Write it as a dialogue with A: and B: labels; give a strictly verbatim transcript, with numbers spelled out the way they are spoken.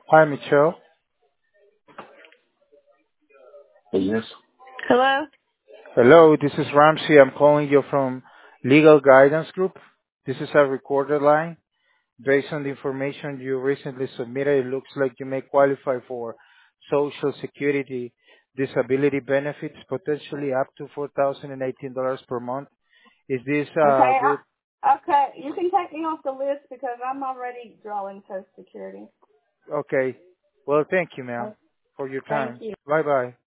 A: Hi, Michelle.
B: Yes.
C: Hello?
A: Hello, this is Ramsey. I'm calling you from Legal Guidance Group. This is a recorded line. Based on the information you recently submitted, it looks like you may qualify for Social Security disability benefits, potentially up to four thousand eighteen dollars per month. Is this uh
C: Okay,
A: good?
C: I, okay, you can take me off the list because I'm already drawing Social Security.
A: Okay. Well, thank you,
C: Uh,
A: ma'am, for your
C: Thank
A: time.
C: you.
A: Bye-bye.